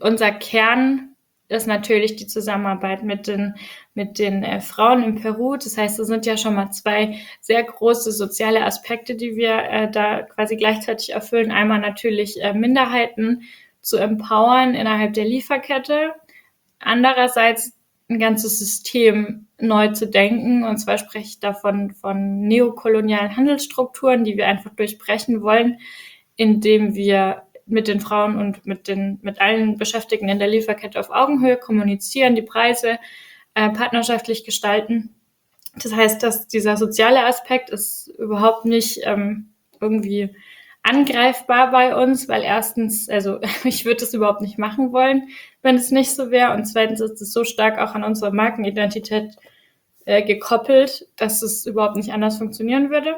unser Kern ist natürlich die Zusammenarbeit mit den Frauen in Peru. Das heißt, es sind ja schon mal 2 sehr große soziale Aspekte, die wir da quasi gleichzeitig erfüllen. Einmal natürlich Minderheiten zu empowern innerhalb der Lieferkette. Andererseits ein ganzes System neu zu denken. Und zwar spreche ich davon von neokolonialen Handelsstrukturen, die wir einfach durchbrechen wollen, indem wir mit den Frauen und mit allen Beschäftigten in der Lieferkette auf Augenhöhe kommunizieren, die Preise partnerschaftlich gestalten. Das heißt, dass dieser soziale Aspekt ist überhaupt nicht irgendwie angreifbar bei uns, weil erstens, also ich würde das überhaupt nicht machen wollen, wenn es nicht so wäre. Und zweitens ist es so stark auch an unsere Markenidentität gekoppelt, dass es überhaupt nicht anders funktionieren würde.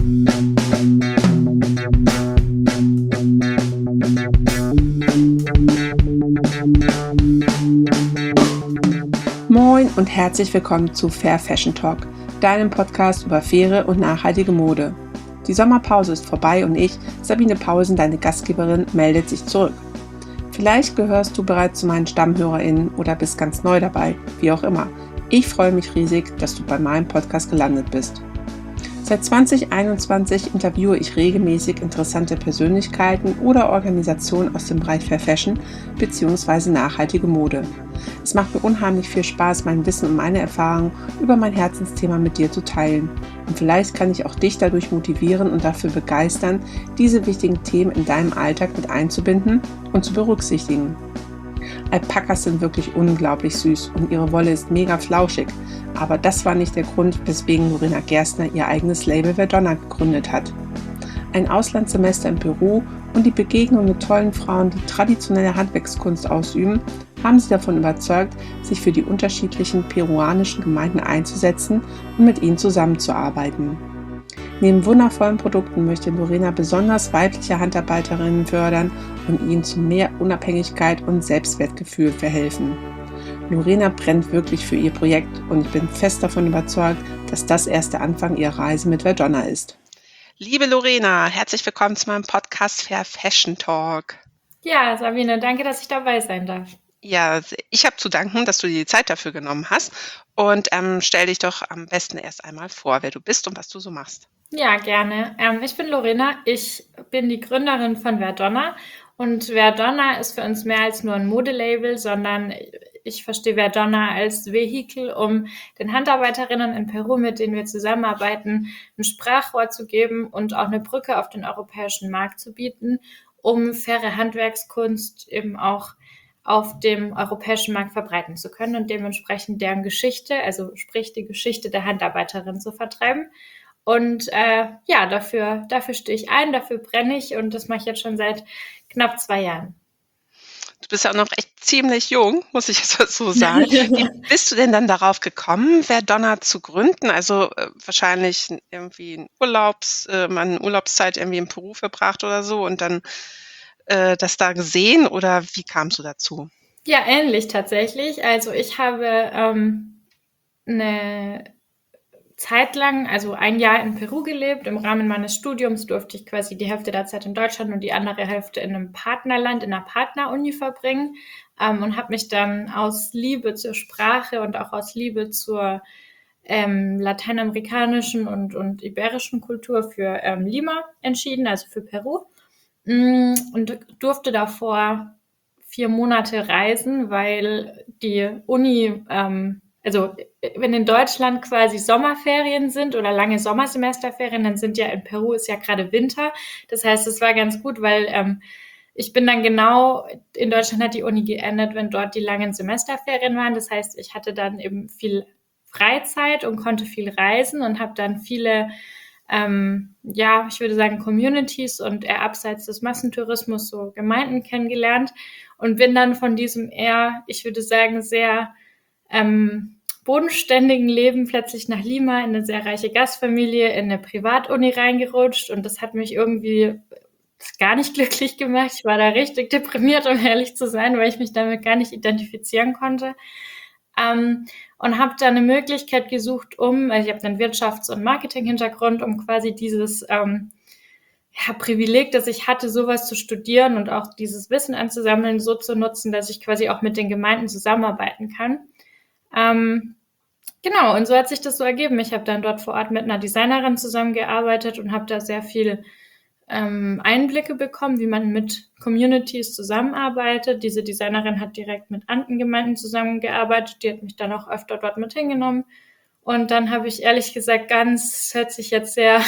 Moin und herzlich willkommen zu Fair Fashion Talk, deinem Podcast über faire und nachhaltige Mode. Die Sommerpause ist vorbei und ich, Sabine Pausen, deine Gastgeberin, meldet sich zurück. Vielleicht gehörst du bereits zu meinen StammhörerInnen oder bist ganz neu dabei, wie auch immer. Ich freue mich riesig, dass du bei meinem Podcast gelandet bist. Seit 2021 interviewe ich regelmäßig interessante Persönlichkeiten oder Organisationen aus dem Bereich Fair Fashion bzw. nachhaltige Mode. Es macht mir unheimlich viel Spaß, mein Wissen und meine Erfahrungen über mein Herzensthema mit dir zu teilen. Und vielleicht kann ich auch dich dadurch motivieren und dafür begeistern, diese wichtigen Themen in deinem Alltag mit einzubinden und zu berücksichtigen. Alpakas sind wirklich unglaublich süß und ihre Wolle ist mega flauschig. Aber das war nicht der Grund, weswegen Lorena Gerstner ihr eigenes Label Verdonna gegründet hat. Ein Auslandssemester in Peru und die Begegnung mit tollen Frauen, die traditionelle Handwerkskunst ausüben, haben sie davon überzeugt, sich für die unterschiedlichen peruanischen Gemeinden einzusetzen und mit ihnen zusammenzuarbeiten. Neben wundervollen Produkten möchte Lorena besonders weibliche Handarbeiterinnen fördern und ihnen zu mehr Unabhängigkeit und Selbstwertgefühl verhelfen. Lorena brennt wirklich für ihr Projekt und ich bin fest davon überzeugt, dass das erst der Anfang ihrer Reise mit Verdonna ist. Liebe Lorena, herzlich willkommen zu meinem Podcast Fair Fashion Talk. Ja, Sabine, danke, dass ich dabei sein darf. Ja, ich habe zu danken, dass du dir die Zeit dafür genommen hast und stell dich doch am besten erst einmal vor, wer du bist und was du so machst. Ja, gerne. Ich bin Lorena, ich bin die Gründerin von Verdonna und Verdonna ist für uns mehr als nur ein Modelabel, sondern ich verstehe Verdonna als Vehikel, um den Handarbeiterinnen in Peru, mit denen wir zusammenarbeiten, ein Sprachrohr zu geben und auch eine Brücke auf den europäischen Markt zu bieten, um faire Handwerkskunst eben auch auf dem europäischen Markt verbreiten zu können und dementsprechend deren Geschichte, also sprich die Geschichte der Handarbeiterin zu vertreiben. Und ja, dafür stehe ich ein, dafür brenne ich und das mache ich jetzt schon seit knapp 2 Jahren. Du bist ja auch noch echt ziemlich jung, muss ich jetzt so sagen. Wie bist du denn dann darauf gekommen, Verdonna zu gründen? Also wahrscheinlich irgendwie eine Urlaubszeit irgendwie in Peru verbracht oder so und dann das da gesehen oder wie kamst du dazu? Ja, ähnlich tatsächlich. Also ich habe eine Zeit lang, also 1 Jahr in Peru gelebt. Im Rahmen meines Studiums durfte ich quasi die Hälfte der Zeit in Deutschland und die andere Hälfte in einem Partnerland, in einer Partneruni verbringen und habe mich dann aus Liebe zur Sprache und auch aus Liebe zur lateinamerikanischen und iberischen Kultur für Lima entschieden, also für Peru. Und durfte davor 4 Monate reisen, weil die Uni, also wenn in Deutschland quasi Sommerferien sind oder lange Sommersemesterferien, dann sind ja in Peru ist ja gerade Winter. Das heißt, es war ganz gut, weil ich bin dann genau, in Deutschland hat die Uni geendet, wenn dort die langen Semesterferien waren. Das heißt, ich hatte dann eben viel Freizeit und konnte viel reisen und habe dann viele ja, ich würde sagen, Communities und eher abseits des Massentourismus so Gemeinden kennengelernt und bin dann von diesem eher, ich würde sagen, sehr bodenständigen Leben plötzlich nach Lima in eine sehr reiche Gastfamilie, in eine Privatuni reingerutscht und das hat mich irgendwie gar nicht glücklich gemacht. Ich war da richtig deprimiert, um ehrlich zu sein, weil ich mich damit gar nicht identifizieren konnte. Und habe da eine Möglichkeit gesucht, also ich habe einen Wirtschafts- und Marketing-Hintergrund, um quasi dieses Privileg, dass ich hatte, sowas zu studieren und auch dieses Wissen anzusammeln, so zu nutzen, dass ich quasi auch mit den Gemeinden zusammenarbeiten kann. Genau, und so hat sich das so ergeben. Ich habe dann dort vor Ort mit einer Designerin zusammengearbeitet und habe da sehr viel Einblicke bekommen, wie man mit Communities zusammenarbeitet. Diese Designerin hat direkt mit anderen Gemeinden zusammengearbeitet, die hat mich dann auch öfter dort mit hingenommen. Und dann habe ich ehrlich gesagt hört sich jetzt sehr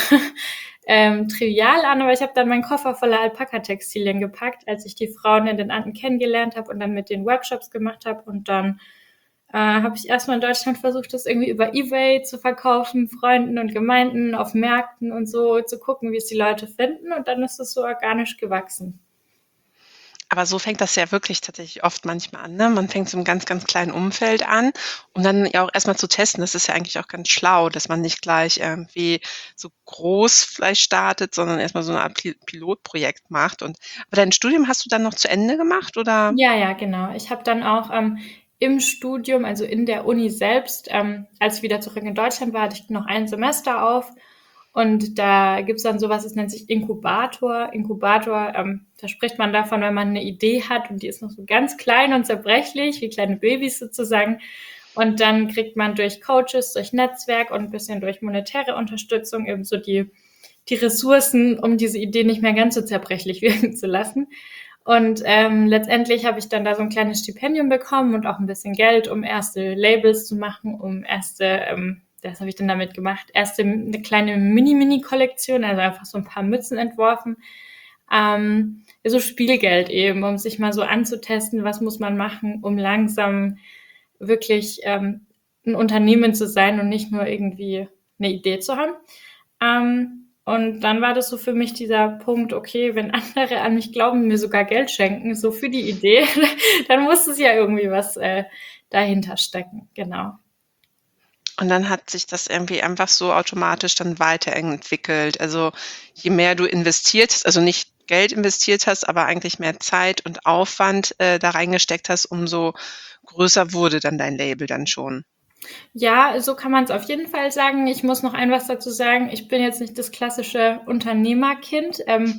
trivial an, aber ich habe dann meinen Koffer voller Alpaka-Textilien gepackt, als ich die Frauen in den Anden kennengelernt habe und dann mit den Workshops gemacht habe. Und dann habe ich erstmal in Deutschland versucht, das irgendwie über eBay zu verkaufen, Freunden und Gemeinden auf Märkten und so zu gucken, wie es die Leute finden. Und dann ist es so organisch gewachsen. Aber so fängt das ja wirklich tatsächlich oft manchmal an, ne? Man fängt so im ganz, ganz kleinen Umfeld an, um dann ja auch erstmal zu testen. Das ist ja eigentlich auch ganz schlau, dass man nicht gleich irgendwie so groß vielleicht startet, sondern erstmal so eine Art Pilotprojekt macht. Aber dein Studium hast du dann noch zu Ende gemacht, oder? Ja, genau. Ich habe dann auch im Studium, also in der Uni selbst, als ich wieder zurück in Deutschland war, hatte ich noch ein Semester auf. Und da gibt's dann sowas, das nennt sich Inkubator. Inkubator, da spricht man davon, wenn man eine Idee hat und die ist noch so ganz klein und zerbrechlich, wie kleine Babys sozusagen. Und dann kriegt man durch Coaches, durch Netzwerk und ein bisschen durch monetäre Unterstützung eben so die Ressourcen, um diese Idee nicht mehr ganz so zerbrechlich wirken zu lassen. Und letztendlich habe ich dann da so ein kleines Stipendium bekommen und auch ein bisschen Geld, um erste Labels zu machen, um das habe ich dann damit gemacht, eine kleine Mini-Kollektion, also einfach so ein paar Mützen entworfen. So Spielgeld eben, um sich mal so anzutesten, was muss man machen, um langsam wirklich ein Unternehmen zu sein und nicht nur irgendwie eine Idee zu haben. Und dann war das so für mich dieser Punkt, okay, wenn andere an mich glauben, mir sogar Geld schenken, so für die Idee, dann muss es ja irgendwie was dahinter stecken, genau. Und dann hat sich das irgendwie einfach so automatisch dann weiterentwickelt. Also, je mehr du investiert hast, also nicht Geld investiert hast, aber eigentlich mehr Zeit und Aufwand, da reingesteckt hast, umso größer wurde dann dein Label dann schon. Ja, so kann man es auf jeden Fall sagen. Ich muss noch ein was dazu sagen. Ich bin jetzt nicht das klassische Unternehmerkind.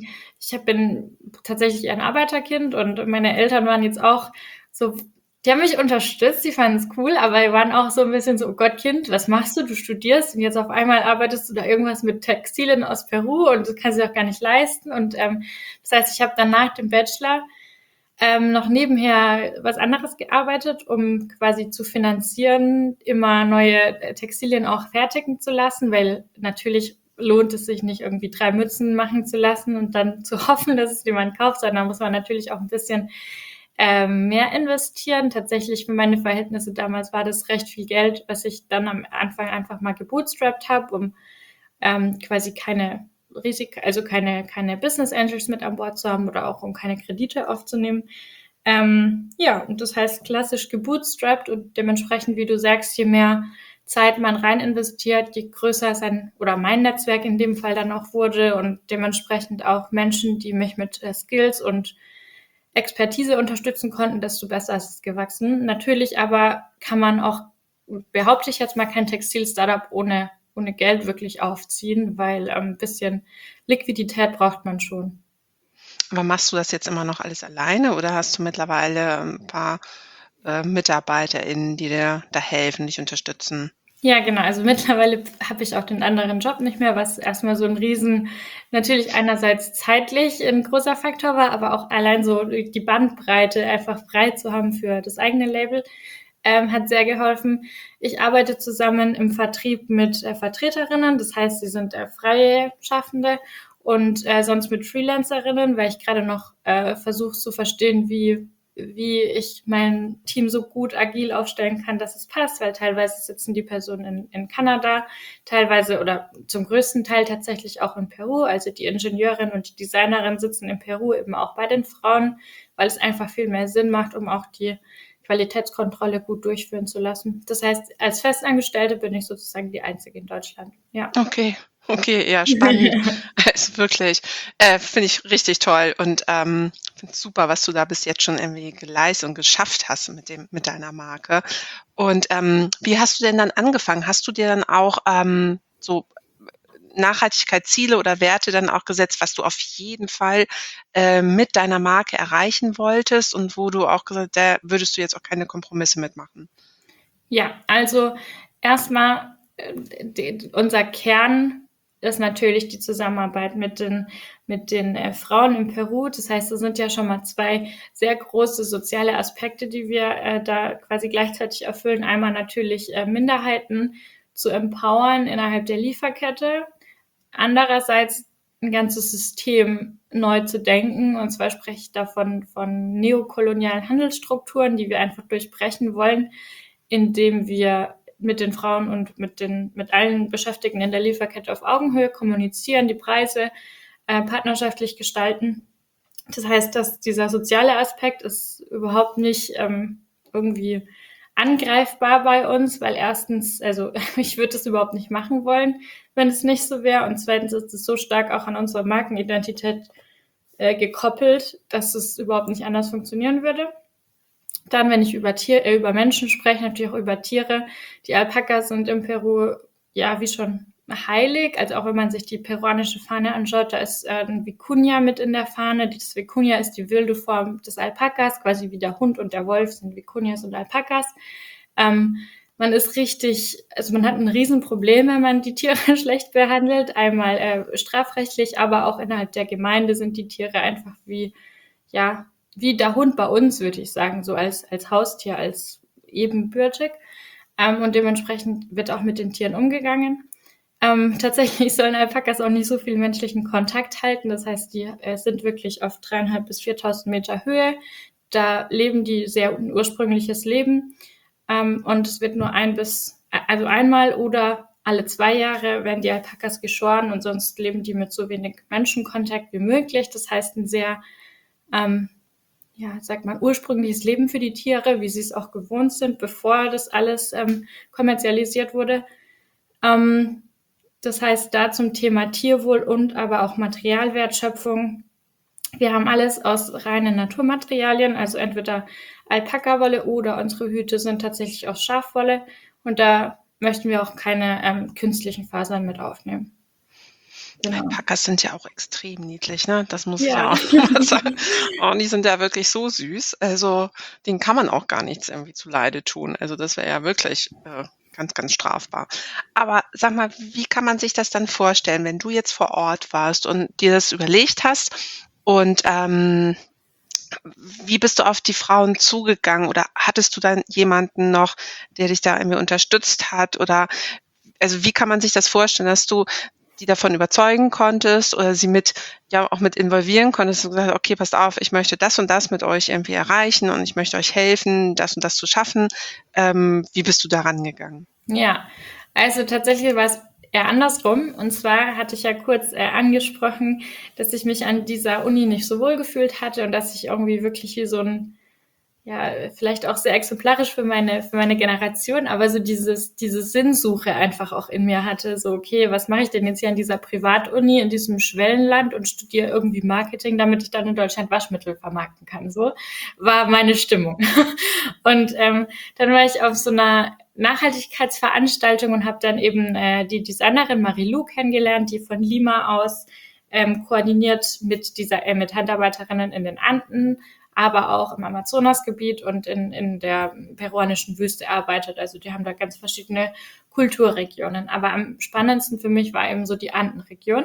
Bin tatsächlich ein Arbeiterkind und meine Eltern waren jetzt auch so, die haben mich unterstützt, die fanden es cool, aber die waren auch so ein bisschen so, oh Gott, Kind, was machst du? Du studierst und jetzt auf einmal arbeitest du da irgendwas mit Textilien aus Peru und das kannst du auch gar nicht leisten. Und das heißt, ich habe dann nach dem Bachelor noch nebenher was anderes gearbeitet, um quasi zu finanzieren, immer neue Textilien auch fertigen zu lassen, weil natürlich lohnt es sich nicht, irgendwie 3 Mützen machen zu lassen und dann zu hoffen, dass es jemand kauft, sondern muss man natürlich auch ein bisschen mehr investieren. Tatsächlich für meine Verhältnisse damals war das recht viel Geld, was ich dann am Anfang einfach mal gebootstrapped habe, um quasi keine keine Business Angels mit an Bord zu haben oder auch um keine Kredite aufzunehmen. Und das heißt klassisch gebootstrapped und dementsprechend, wie du sagst, je mehr Zeit man rein investiert, je größer mein Netzwerk in dem Fall dann auch wurde und dementsprechend auch Menschen, die mich mit Skills und Expertise unterstützen konnten, desto besser ist es gewachsen. Natürlich aber kann man auch, behaupte ich jetzt mal, kein Textil-Startup ohne Geld wirklich aufziehen, weil ein bisschen Liquidität braucht man schon. Aber machst du das jetzt immer noch alles alleine oder hast du mittlerweile ein paar, MitarbeiterInnen, die dir da helfen, dich unterstützen? Ja, genau. Also mittlerweile habe ich auch den anderen Job nicht mehr, was erstmal so ein natürlich einerseits zeitlich ein großer Faktor war, aber auch allein so die Bandbreite einfach frei zu haben für das eigene Label, hat sehr geholfen. Ich arbeite zusammen im Vertrieb mit Vertreterinnen, das heißt, sie sind freie Schaffende und sonst mit Freelancerinnen, weil ich gerade noch versuche zu verstehen, wie ich mein Team so gut agil aufstellen kann, dass es passt, weil teilweise sitzen die Personen in Kanada, teilweise oder zum größten Teil tatsächlich auch in Peru. Also die Ingenieurin und die Designerin sitzen in Peru eben auch bei den Frauen, weil es einfach viel mehr Sinn macht, um auch die Qualitätskontrolle gut durchführen zu lassen. Das heißt, als Festangestellte bin ich sozusagen die Einzige in Deutschland. Ja. Okay, ja, spannend. Also wirklich, finde ich richtig toll und, finde es super, was du da bis jetzt schon irgendwie geleistet und geschafft hast mit deiner Marke. Und, wie hast du denn dann angefangen? Hast du dir dann auch, so Nachhaltigkeitsziele oder Werte dann auch gesetzt, was du auf jeden Fall mit deiner Marke erreichen wolltest und wo du auch gesagt, da würdest du jetzt auch keine Kompromisse mitmachen? Ja, also erstmal unser Kern ist natürlich die Zusammenarbeit mit den Frauen in Peru. Das heißt, es sind ja schon mal zwei sehr große soziale Aspekte, die wir da quasi gleichzeitig erfüllen. Einmal natürlich Minderheiten zu empowern innerhalb der Lieferkette. Andererseits ein ganzes System neu zu denken. Und zwar spreche ich davon von neokolonialen Handelsstrukturen, die wir einfach durchbrechen wollen, indem wir mit den Frauen und mit allen Beschäftigten in der Lieferkette auf Augenhöhe kommunizieren, die Preise partnerschaftlich gestalten. Das heißt, dass dieser soziale Aspekt ist überhaupt nicht irgendwie angreifbar bei uns, weil erstens, also ich würde das überhaupt nicht machen wollen, wenn es nicht so wäre. Und zweitens ist es so stark auch an unserer Markenidentität gekoppelt, dass es überhaupt nicht anders funktionieren würde. Dann, wenn ich über Menschen spreche, natürlich auch über Tiere. Die Alpakas sind in Peru, ja, wie schon heilig. Also auch wenn man sich die peruanische Fahne anschaut, da ist ein Vicuña mit in der Fahne. Das Vicuña ist die wilde Form des Alpakas, quasi wie der Hund und der Wolf sind Vicuñas und Alpakas. Man ist richtig, also man hat ein Riesenproblem, wenn man die Tiere schlecht behandelt. Einmal strafrechtlich, aber auch innerhalb der Gemeinde sind die Tiere einfach wie der Hund bei uns, würde ich sagen, so als Haustier, als ebenbürtig. Und dementsprechend wird auch mit den Tieren umgegangen. Tatsächlich sollen Alpakas auch nicht so viel menschlichen Kontakt halten. Das heißt, die sind wirklich auf 3.500 bis 4.000 Meter Höhe. Da leben die sehr ein ursprüngliches Leben. Und es wird nur einmal oder alle 2 Jahre werden die Alpakas geschoren und sonst leben die mit so wenig Menschenkontakt wie möglich. Das heißt, ein sehr ursprüngliches Leben für die Tiere, wie sie es auch gewohnt sind, bevor das alles kommerzialisiert wurde. Das heißt, da zum Thema Tierwohl und aber auch Materialwertschöpfung. Wir haben alles aus reinen Naturmaterialien, also entweder Alpakawolle oder unsere Hüte sind tatsächlich aus Schafwolle. Und da möchten wir auch keine künstlichen Fasern mit aufnehmen. Genau. Alpakas sind ja auch extrem niedlich, ne? Das muss ich ja Ja. auch mal sagen. Und die sind ja wirklich so süß. Also denen kann man auch gar nichts irgendwie zuleide tun. Also das wäre ja wirklich ganz, ganz strafbar. Aber sag mal, wie kann man sich das dann vorstellen, wenn du jetzt vor Ort warst und dir das überlegt hast und wie bist du auf die Frauen zugegangen oder hattest du dann jemanden noch, der dich da irgendwie unterstützt hat oder also wie kann man sich das vorstellen, dass du die davon überzeugen konntest oder sie auch mit involvieren konntest und gesagt, okay, passt auf, ich möchte das und das mit euch irgendwie erreichen und ich möchte euch helfen, das und das zu schaffen. Wie bist du da rangegangen? Ja, also tatsächlich war es eher andersrum. Und zwar hatte ich ja kurz angesprochen, dass ich mich an dieser Uni nicht so wohl gefühlt hatte und dass ich irgendwie wirklich wie so ein, ja, vielleicht auch sehr exemplarisch für meine Generation, aber so diese Sinnsuche einfach auch in mir hatte. So, okay, was mache ich denn jetzt hier an dieser Privatuni in diesem Schwellenland und studiere irgendwie Marketing, damit ich dann in Deutschland Waschmittel vermarkten kann. So war meine Stimmung. Und dann war ich auf so einer Nachhaltigkeitsveranstaltung und habe dann eben die Designerin Marie-Lou kennengelernt, die von Lima aus koordiniert mit Handarbeiterinnen in den Anden, aber auch im Amazonasgebiet und in der peruanischen Wüste arbeitet. Also die haben da ganz verschiedene Kulturregionen. Aber am spannendsten für mich war eben so die Andenregion.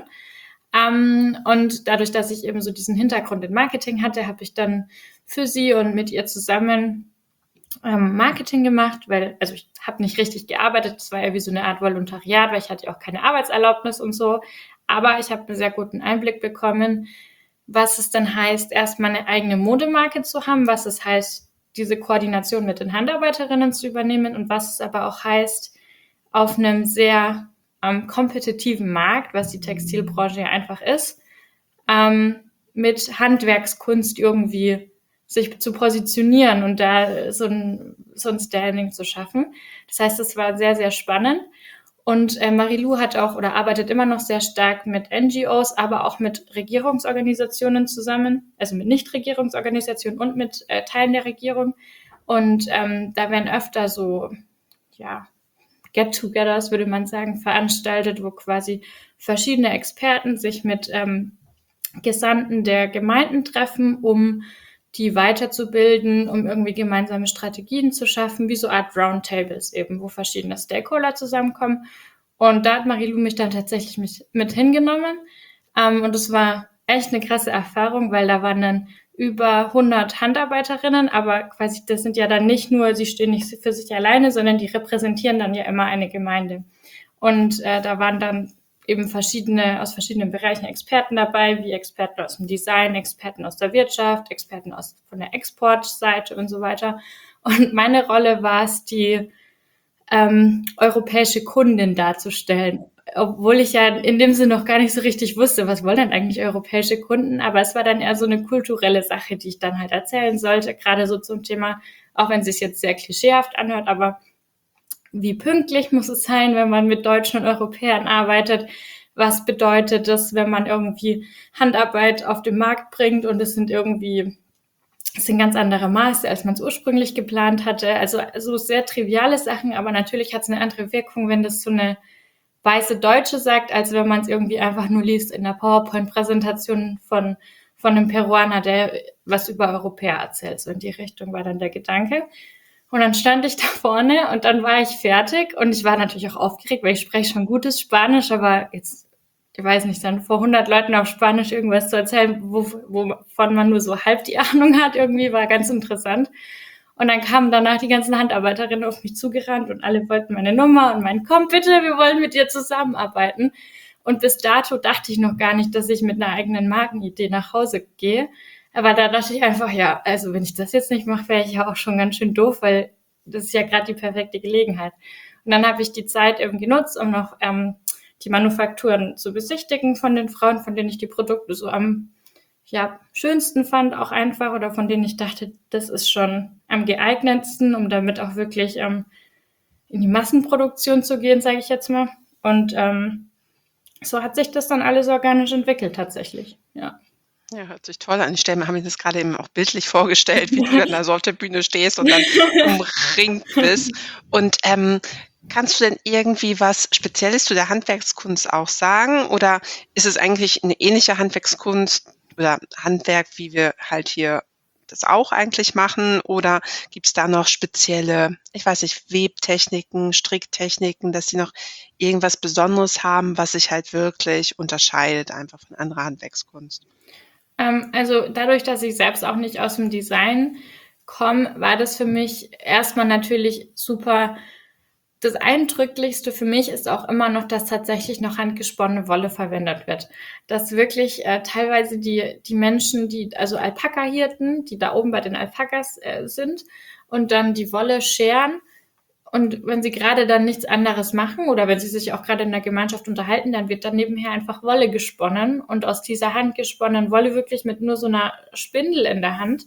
Und dadurch, dass ich eben so diesen Hintergrund in Marketing hatte, habe ich dann für sie und mit ihr zusammen Marketing gemacht, also ich habe nicht richtig gearbeitet, das war ja wie so eine Art Volontariat, weil ich hatte auch keine Arbeitserlaubnis und so, aber ich habe einen sehr guten Einblick bekommen, was es dann heißt, erstmal eine eigene Modemarke zu haben, was es heißt, diese Koordination mit den Handarbeiterinnen zu übernehmen und was es aber auch heißt, auf einem sehr kompetitiven Markt, was die Textilbranche ja einfach ist, mit Handwerkskunst irgendwie sich zu positionieren und da so ein Standing zu schaffen. Das heißt, es war sehr, sehr spannend. Und Marie-Lou hat auch oder arbeitet immer noch sehr stark mit NGOs, aber auch mit Regierungsorganisationen zusammen, also mit Nichtregierungsorganisationen und mit Teilen der Regierung. Und da werden öfter so, ja, Get-togethers, würde man sagen, veranstaltet, wo quasi verschiedene Experten sich mit Gesandten der Gemeinden treffen, um die weiterzubilden, um irgendwie gemeinsame Strategien zu schaffen, wie so Art Roundtables eben, wo verschiedene Stakeholder zusammenkommen. Und da hat Marilou mich dann tatsächlich mit hingenommen. Und es war echt eine krasse Erfahrung, weil da waren dann über 100 Handarbeiterinnen, aber quasi das sind ja dann nicht nur, sie stehen nicht für sich alleine, sondern die repräsentieren dann ja immer eine Gemeinde. Und da waren dann eben aus verschiedenen Bereichen Experten dabei, wie Experten aus dem Design, Experten aus der Wirtschaft, Experten von der Exportseite und so weiter. Und meine Rolle war es, die europäische Kundin darzustellen. Obwohl ich ja in dem Sinne noch gar nicht so richtig wusste, was wollen denn eigentlich europäische Kunden, aber es war dann eher so eine kulturelle Sache, die ich dann halt erzählen sollte, gerade so zum Thema, auch wenn es sich jetzt sehr klischeehaft anhört, aber wie pünktlich muss es sein, wenn man mit Deutschen und Europäern arbeitet? Was bedeutet das, wenn man irgendwie Handarbeit auf den Markt bringt und es sind ganz andere Maße, als man es ursprünglich geplant hatte. Also sehr triviale Sachen, aber natürlich hat es eine andere Wirkung, wenn das so eine weiße Deutsche sagt, als wenn man es irgendwie einfach nur liest in der PowerPoint-Präsentation von einem Peruaner, der was über Europäer erzählt. So in die Richtung war dann der Gedanke. Und dann stand ich da vorne und dann war ich fertig und ich war natürlich auch aufgeregt, weil ich spreche schon gutes Spanisch, aber jetzt, ich weiß nicht, dann vor 100 Leuten auf Spanisch irgendwas zu erzählen, wovon man nur so halb die Ahnung hat, irgendwie war ganz interessant. Und dann kamen danach die ganzen Handarbeiterinnen auf mich zugerannt und alle wollten meine Nummer und meinten, komm bitte, wir wollen mit dir zusammenarbeiten. Und bis dato dachte ich noch gar nicht, dass ich mit einer eigenen Markenidee nach Hause gehe. Aber da dachte ich einfach, ja, also wenn ich das jetzt nicht mache, wäre ich ja auch schon ganz schön doof, weil das ist ja gerade die perfekte Gelegenheit. Und dann habe ich die Zeit eben genutzt, um noch die Manufakturen zu besichtigen von den Frauen, von denen ich die Produkte so am schönsten fand, auch einfach, oder von denen ich dachte, das ist schon am geeignetsten, um damit auch wirklich in die Massenproduktion zu gehen, sage ich jetzt mal. Und so hat sich das dann alles organisch entwickelt tatsächlich, ja. Ja, hört sich toll an. Ich habe mir das gerade eben auch bildlich vorgestellt, wie du dann da so auf der Bühne stehst und dann umringt bist. Und kannst du denn irgendwie was Spezielles zu der Handwerkskunst auch sagen? Oder ist es eigentlich eine ähnliche Handwerkskunst oder Handwerk, wie wir halt hier das auch eigentlich machen? Oder gibt es da noch spezielle, ich weiß nicht, Webtechniken, Stricktechniken, dass sie noch irgendwas Besonderes haben, was sich halt wirklich unterscheidet einfach von anderer Handwerkskunst? Also dadurch, dass ich selbst auch nicht aus dem Design komme, war das für mich erstmal natürlich super. Das Eindrücklichste für mich ist auch immer noch, dass tatsächlich noch handgesponnene Wolle verwendet wird. Dass wirklich teilweise die Menschen, also Alpaka-Hirten, die da oben bei den Alpakas sind und dann die Wolle scheren. Und wenn sie gerade dann nichts anderes machen oder wenn sie sich auch gerade in der Gemeinschaft unterhalten, dann wird dann nebenher einfach Wolle gesponnen und aus dieser handgesponnenen Wolle wirklich mit nur so einer Spindel in der Hand,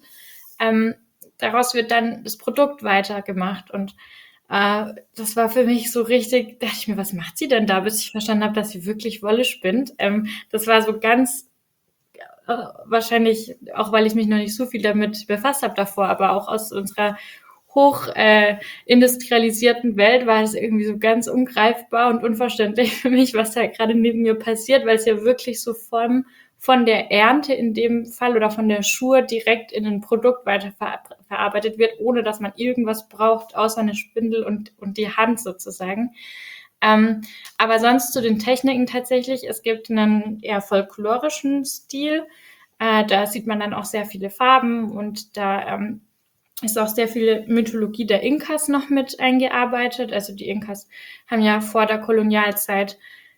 daraus wird dann das Produkt weitergemacht und das war für mich so richtig, dachte ich mir, was macht sie denn da, bis ich verstanden habe, dass sie wirklich Wolle spinnt. Das war so ganz wahrscheinlich, auch weil ich mich noch nicht so viel damit befasst habe davor, aber auch aus unserer hoch industrialisierten Welt war es irgendwie so ganz ungreifbar und unverständlich für mich, was da gerade neben mir passiert, weil es ja wirklich so von der Ernte in dem Fall oder von der Schur direkt in ein Produkt weiterverarbeitet wird, ohne dass man irgendwas braucht, außer eine Spindel und die Hand sozusagen. Aber sonst zu den Techniken tatsächlich, es gibt einen eher folklorischen Stil, da sieht man dann auch sehr viele Farben und da ist auch sehr viel Mythologie der Inkas noch mit eingearbeitet. Also die Inkas haben ja vor der Kolonialzeit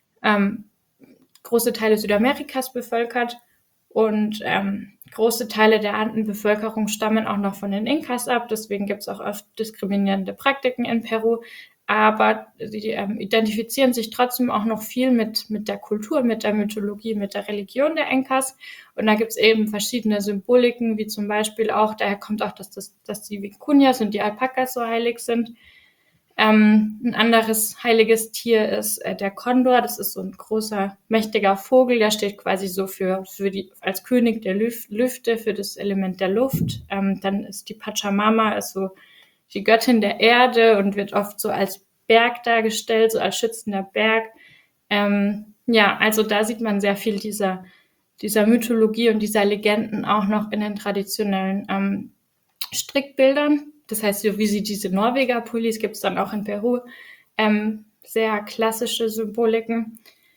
große Teile Südamerikas bevölkert und große Teile der Andenbevölkerung stammen auch noch von den Inkas ab. Deswegen gibt es auch oft diskriminierende Praktiken in Peru. Aber sie identifizieren sich trotzdem auch noch viel mit der Kultur, mit der Mythologie, mit der Religion der Inkas. Und da gibt es eben verschiedene Symboliken, wie zum Beispiel auch, daher kommt auch, dass die Vicuñas und die Alpakas so heilig sind. Ein anderes heiliges Tier ist der Kondor. Das ist so ein großer, mächtiger Vogel. Der steht quasi so als König der Lüfte, für das Element der Luft. Dann ist die Pachamama, ist so die Göttin der Erde und wird oft so als Berg dargestellt, so als schützender Berg. Ja, also da sieht man sehr viel dieser Mythologie und dieser Legenden auch noch in den traditionellen Strickbildern. Das heißt, so wie sie diese Norweger-Pullis gibt es dann auch in Peru. Sehr klassische Symboliken.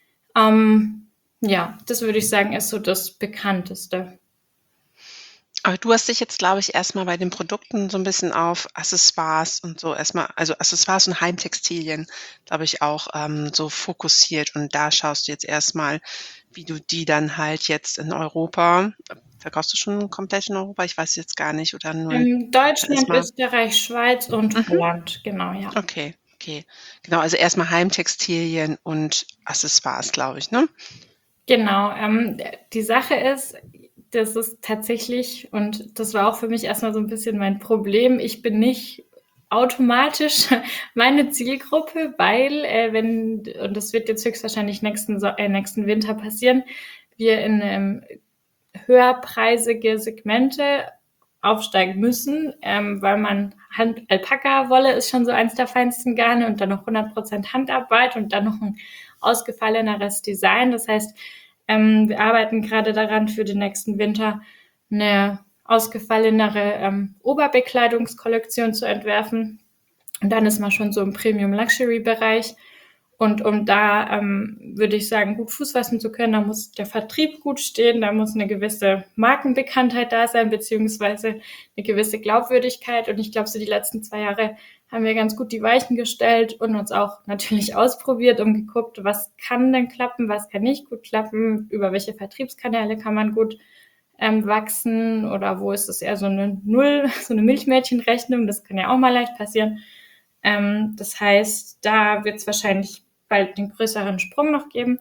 Ja, das würde ich sagen, ist so das Bekannteste. Aber du hast dich jetzt, glaube ich, erstmal bei den Produkten so ein bisschen auf Accessoires und so erstmal, also Accessoires und Heimtextilien, glaube ich, auch so fokussiert. Und da schaust du jetzt erstmal, wie du die dann halt jetzt in Europa, verkaufst du schon komplett in Europa? Ich weiß jetzt gar nicht, oder nur Deutschland, erstmal. Österreich, Schweiz und Holland, genau, ja. Okay, okay. Genau, also erstmal Heimtextilien und Accessoires, glaube ich, ne? Genau, die Sache ist, das ist tatsächlich, und das war auch für mich erstmal so ein bisschen mein Problem, ich bin nicht automatisch meine Zielgruppe, weil, und das wird jetzt höchstwahrscheinlich nächsten Winter passieren, wir in höherpreisige Segmente aufsteigen müssen, weil Alpaka-Wolle ist schon so eins der feinsten Garne und dann noch 100% Handarbeit und dann noch ein ausgefalleneres Design. Das heißt, wir arbeiten gerade daran, für den nächsten Winter eine ausgefallenere Oberbekleidungskollektion zu entwerfen. Und dann ist man schon so im Premium-Luxury-Bereich. Und um da, würde ich sagen, gut Fuß fassen zu können, da muss der Vertrieb gut stehen, da muss eine gewisse Markenbekanntheit da sein, beziehungsweise eine gewisse Glaubwürdigkeit. Und ich glaube, so die letzten 2 Jahre haben wir ganz gut die Weichen gestellt und uns auch natürlich ausprobiert und geguckt, was kann denn klappen, was kann nicht gut klappen, über welche Vertriebskanäle kann man gut wachsen oder wo ist es eher so eine so eine Milchmädchenrechnung, das kann ja auch mal leicht passieren. Das heißt, da wird es wahrscheinlich bald den größeren Sprung noch geben.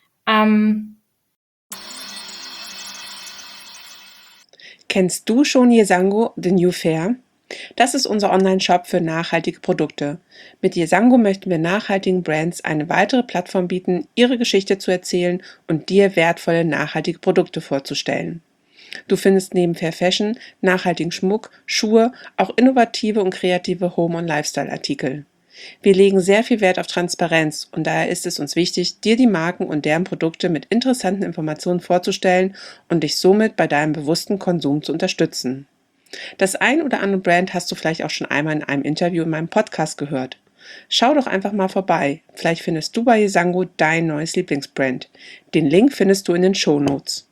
Kennst du schon Yesango, The New Fair? Das ist unser Online-Shop für nachhaltige Produkte. Mit Yesango möchten wir nachhaltigen Brands eine weitere Plattform bieten, ihre Geschichte zu erzählen und dir wertvolle nachhaltige Produkte vorzustellen. Du findest neben Fair Fashion, nachhaltigen Schmuck, Schuhe, auch innovative und kreative Home- und Lifestyle-Artikel. Wir legen sehr viel Wert auf Transparenz und daher ist es uns wichtig, dir die Marken und deren Produkte mit interessanten Informationen vorzustellen und dich somit bei deinem bewussten Konsum zu unterstützen. Das ein oder andere Brand hast du vielleicht auch schon einmal in einem Interview in meinem Podcast gehört. Schau doch einfach mal vorbei. Vielleicht findest du bei Yesango dein neues Lieblingsbrand. Den Link findest du in den Shownotes.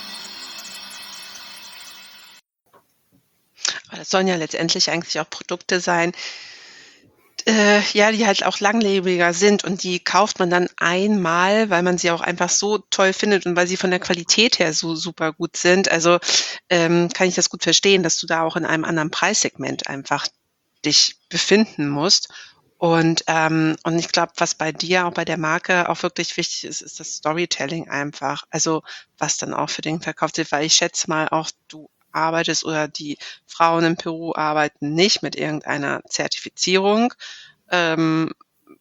Aber das sollen ja letztendlich eigentlich auch Produkte sein, ja, die halt auch langlebiger sind und die kauft man dann einmal, weil man sie auch einfach so toll findet und weil sie von der Qualität her so super gut sind. Also kann ich das gut verstehen, dass du da auch in einem anderen Preissegment einfach dich befinden musst. Und ich glaube, was bei dir, auch bei der Marke auch wirklich wichtig ist, ist das Storytelling einfach. Also was dann auch für den verkauft wird, weil ich schätze mal auch, du arbeitest oder die Frauen in Peru arbeiten nicht mit irgendeiner Zertifizierung, ähm,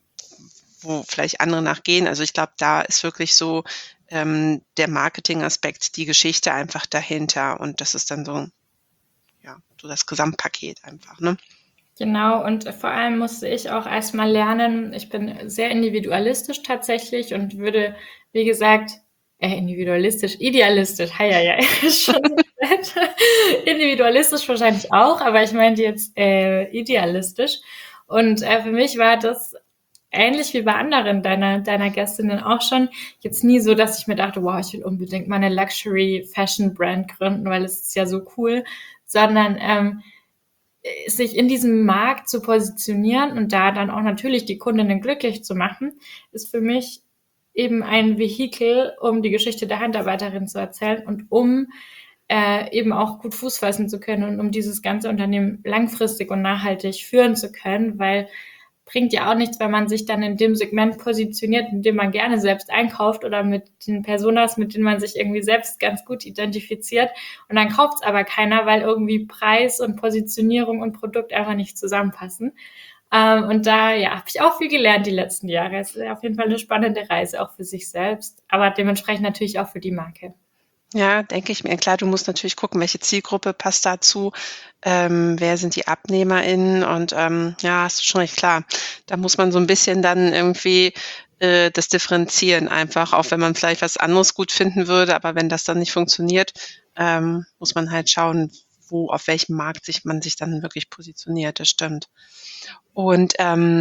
wo vielleicht andere nachgehen. Also ich glaube, da ist wirklich so der Marketingaspekt, die Geschichte einfach dahinter und das ist dann so, ja, so das Gesamtpaket einfach, ne? Genau, und vor allem musste ich auch erstmal lernen, ich bin sehr individualistisch tatsächlich und würde, wie gesagt, idealistisch, ist schon so spät. Individualistisch wahrscheinlich auch, aber ich meinte jetzt idealistisch. Und für mich war das ähnlich wie bei anderen deiner Gästinnen auch schon, jetzt nie so, dass ich mir dachte, wow, ich will unbedingt meine Luxury-Fashion-Brand gründen, weil es ist ja so cool, sondern sich in diesem Markt zu positionieren und da dann auch natürlich die Kundinnen glücklich zu machen, ist für mich eben ein Vehikel, um die Geschichte der Handarbeiterin zu erzählen und um eben auch gut Fuß fassen zu können und um dieses ganze Unternehmen langfristig und nachhaltig führen zu können, weil bringt ja auch nichts, wenn man sich dann in dem Segment positioniert, in dem man gerne selbst einkauft oder mit den Personas, mit denen man sich irgendwie selbst ganz gut identifiziert. Und dann kauft es aber keiner, weil irgendwie Preis und Positionierung und Produkt einfach nicht zusammenpassen. Und da ja, habe ich auch viel gelernt die letzten Jahre. Es ist auf jeden Fall eine spannende Reise, auch für sich selbst, aber dementsprechend natürlich auch für die Marke. Ja, denke ich mir. Klar, du musst natürlich gucken, welche Zielgruppe passt dazu, wer sind die AbnehmerInnen und, ja, hast du schon recht, klar. Da muss man so ein bisschen dann irgendwie, das differenzieren einfach, auch wenn man vielleicht was anderes gut finden würde, aber wenn das dann nicht funktioniert, muss man halt schauen, auf welchem Markt man sich dann wirklich positioniert, das stimmt. Und,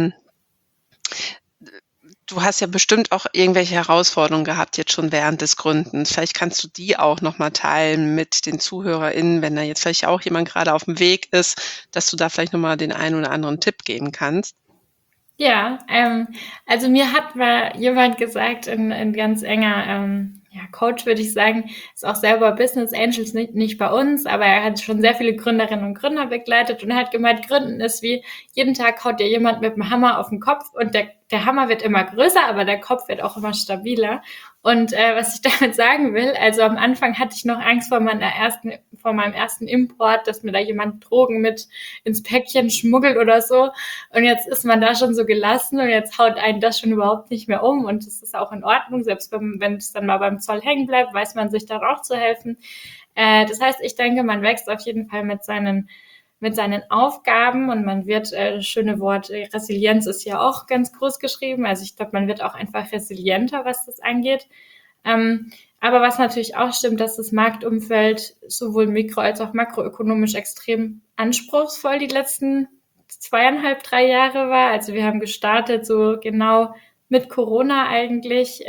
du hast ja bestimmt auch irgendwelche Herausforderungen gehabt jetzt schon während des Gründens. Vielleicht kannst du die auch noch mal teilen mit den ZuhörerInnen, wenn da jetzt vielleicht auch jemand gerade auf dem Weg ist, dass du da vielleicht noch mal den einen oder anderen Tipp geben kannst. Ja, also mir hat mal jemand gesagt, ein ganz enger ja, Coach, würde ich sagen, ist auch selber Business Angels, nicht bei uns, aber er hat schon sehr viele Gründerinnen und Gründer begleitet und er hat gemeint, Gründen ist wie, jeden Tag haut dir jemand mit dem Hammer auf den Kopf und der Hammer wird immer größer, aber der Kopf wird auch immer stabiler. Und was ich damit sagen will, also am Anfang hatte ich noch Angst vor meinem ersten Import, dass mir da jemand Drogen mit ins Päckchen schmuggelt oder so. Und jetzt ist man da schon so gelassen und jetzt haut einen das schon überhaupt nicht mehr um. Und das ist auch in Ordnung. Selbst wenn es dann mal beim Zoll hängen bleibt, weiß man sich dann auch zu helfen. Das heißt, ich denke, man wächst auf jeden Fall mit seinen Aufgaben und man wird, das schöne Wort Resilienz ist ja auch ganz groß geschrieben. Also ich glaube, man wird auch einfach resilienter, was das angeht. Aber was natürlich auch stimmt, dass das Marktumfeld sowohl mikro- als auch makroökonomisch extrem anspruchsvoll die letzten 2,5, 3 Jahre war. Also wir haben gestartet so genau mit Corona eigentlich.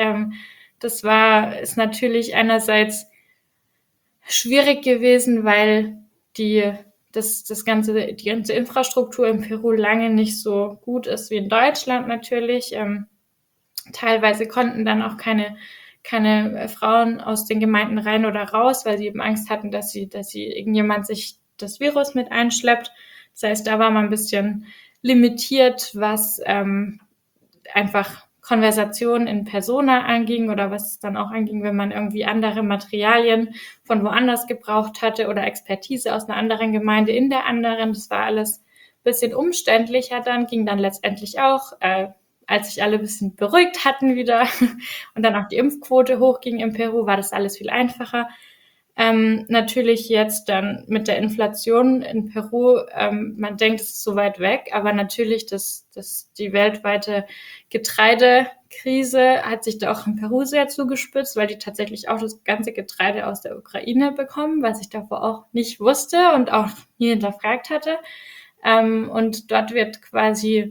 Ist natürlich einerseits schwierig gewesen, weil die die ganze Infrastruktur in Peru lange nicht so gut ist wie in Deutschland natürlich. Teilweise konnten dann auch keine Frauen aus den Gemeinden rein oder raus, weil sie eben Angst hatten, dass irgendjemand sich das Virus mit einschleppt. Das heißt, da war man ein bisschen limitiert, was einfach Konversationen in Persona anging oder was es dann auch anging, wenn man irgendwie andere Materialien von woanders gebraucht hatte oder Expertise aus einer anderen Gemeinde in der anderen. Das war alles ein bisschen umständlicher dann, ging dann letztendlich auch, als sich alle ein bisschen beruhigt hatten wieder und dann auch die Impfquote hochging in Peru, war das alles viel einfacher. Natürlich jetzt dann mit der Inflation in Peru, man denkt, es ist so weit weg, aber natürlich die weltweite Getreidekrise hat sich da auch in Peru sehr zugespitzt, weil die tatsächlich auch das ganze Getreide aus der Ukraine bekommen, was ich davor auch nicht wusste und auch nie hinterfragt hatte. Und dort wird quasi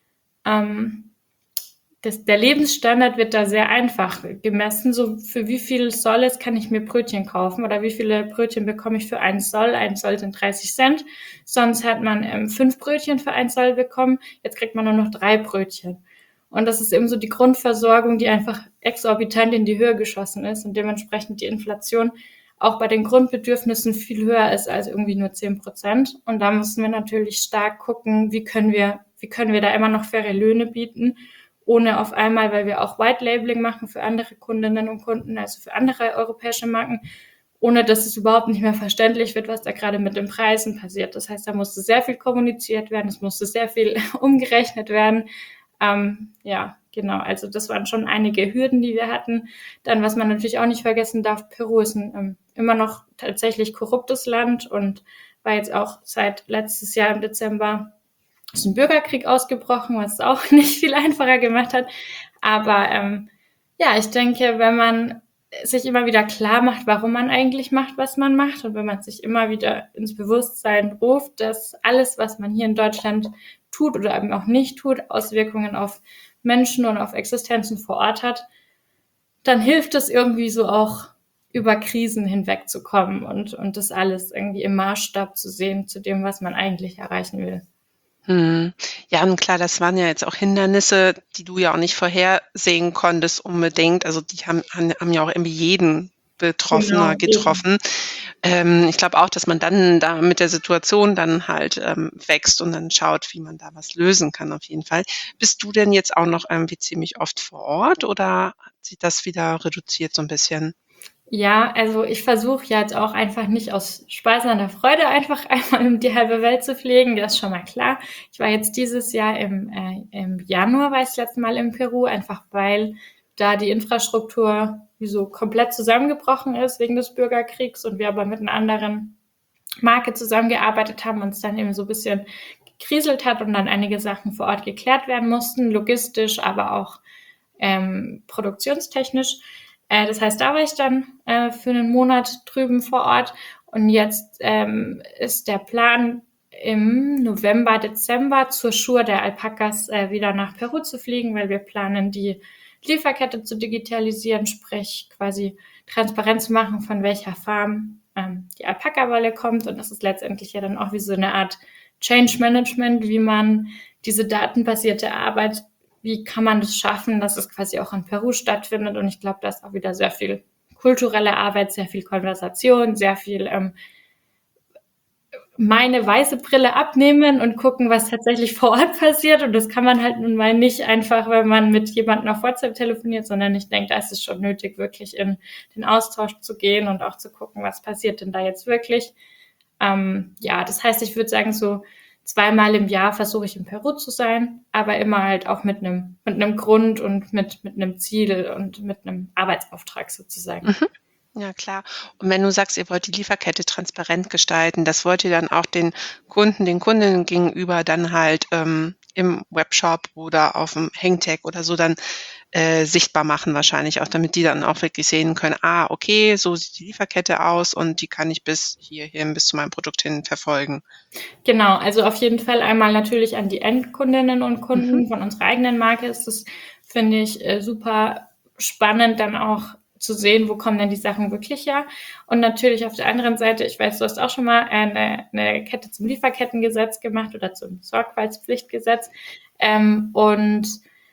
der Lebensstandard wird da sehr einfach gemessen. So für wie viel Solles kann ich mir Brötchen kaufen oder wie viele Brötchen bekomme ich für 1 Soll? 1 Soll sind 30 Cent. Sonst hat man 5 Brötchen für 1 Soll bekommen. Jetzt kriegt man nur noch 3 Brötchen. Und das ist eben so die Grundversorgung, die einfach exorbitant in die Höhe geschossen ist und dementsprechend die Inflation auch bei den Grundbedürfnissen viel höher ist als irgendwie nur 10%. Und da müssen wir natürlich stark gucken, wie können wir da immer noch faire Löhne bieten, ohne auf einmal, weil wir auch White Labeling machen für andere Kundinnen und Kunden, also für andere europäische Marken, ohne dass es überhaupt nicht mehr verständlich wird, was da gerade mit den Preisen passiert. Das heißt, da musste sehr viel kommuniziert werden, es musste sehr viel umgerechnet werden. Ja, genau. Also das waren schon einige Hürden, die wir hatten. Dann, was man natürlich auch nicht vergessen darf, Peru ist ein immer noch tatsächlich korruptes Land und war jetzt auch seit letztes Jahr im Dezember ist ein Bürgerkrieg ausgebrochen, was es auch nicht viel einfacher gemacht hat. Aber ja, ich denke, wenn man sich immer wieder klar macht, warum man eigentlich macht, was man macht und wenn man sich immer wieder ins Bewusstsein ruft, dass alles, was man hier in Deutschland tut oder eben auch nicht tut, Auswirkungen auf Menschen und auf Existenzen vor Ort hat, dann hilft es irgendwie so auch über Krisen hinwegzukommen und das alles irgendwie im Maßstab zu sehen zu dem, was man eigentlich erreichen will. Mhm. Ja, und klar, das waren ja jetzt auch Hindernisse, die du ja auch nicht vorhersehen konntest unbedingt. Also, die haben ja auch irgendwie jeden Betroffener Genau, eben. getroffen. Ich glaube auch, dass man dann da mit der Situation dann halt, wächst und dann schaut, wie man da was lösen kann auf jeden Fall. Bist du denn jetzt auch noch irgendwie ziemlich oft vor Ort oder hat sich das wieder reduziert so ein bisschen? Ja, also ich versuche jetzt auch einfach nicht aus Spaß an der Freude einfach einmal um die halbe Welt zu fliegen, das ist schon mal klar. Ich war jetzt dieses Jahr im Januar war ich das letzte Mal in Peru, einfach weil da die Infrastruktur wie so komplett zusammengebrochen ist wegen des Bürgerkriegs und wir aber mit einer anderen Marke zusammengearbeitet haben, uns dann eben so ein bisschen gekriselt hat und dann einige Sachen vor Ort geklärt werden mussten, logistisch, aber auch produktionstechnisch. Das heißt, da war ich dann für einen Monat drüben vor Ort und jetzt ist der Plan, im November, Dezember zur Schur der Alpakas wieder nach Peru zu fliegen, weil wir planen, die Lieferkette zu digitalisieren, sprich quasi transparent zu machen, von welcher Farm die Alpaka-Wolle kommt. Und das ist letztendlich ja dann auch wie so eine Art Change Management, wie man diese datenbasierte Arbeit, wie kann man das schaffen, dass es quasi auch in Peru stattfindet. Und ich glaube, da ist auch wieder sehr viel kulturelle Arbeit, sehr viel Konversation, sehr viel meine weiße Brille abnehmen und gucken, was tatsächlich vor Ort passiert. Und das kann man halt nun mal nicht einfach, wenn man mit jemandem auf WhatsApp telefoniert, sondern ich denke, da ist es schon nötig, wirklich in den Austausch zu gehen und auch zu gucken, was passiert denn da jetzt wirklich. Ja, das heißt, ich würde sagen, so 2-mal im Jahr versuche ich in Peru zu sein, aber immer halt auch mit einem Grund und mit einem Ziel und mit einem Arbeitsauftrag sozusagen. Mhm. Ja, klar. Und wenn du sagst, ihr wollt die Lieferkette transparent gestalten, das wollt ihr dann auch den Kunden, den Kundinnen gegenüber dann halt im Webshop oder auf dem Hangtag oder so dann sichtbar machen wahrscheinlich auch, damit die dann auch wirklich sehen können, okay, so sieht die Lieferkette aus und die kann ich bis hierhin, bis zu meinem Produkt hin verfolgen. Genau, also auf jeden Fall einmal natürlich an die Endkundinnen und Kunden von unserer eigenen Marke ist das, finde ich, super spannend, dann auch zu sehen, wo kommen denn die Sachen wirklich her. Und natürlich auf der anderen Seite, ich weiß, du hast auch schon mal eine Kette zum Lieferkettengesetz gemacht oder zum Sorgfaltspflichtgesetz. Und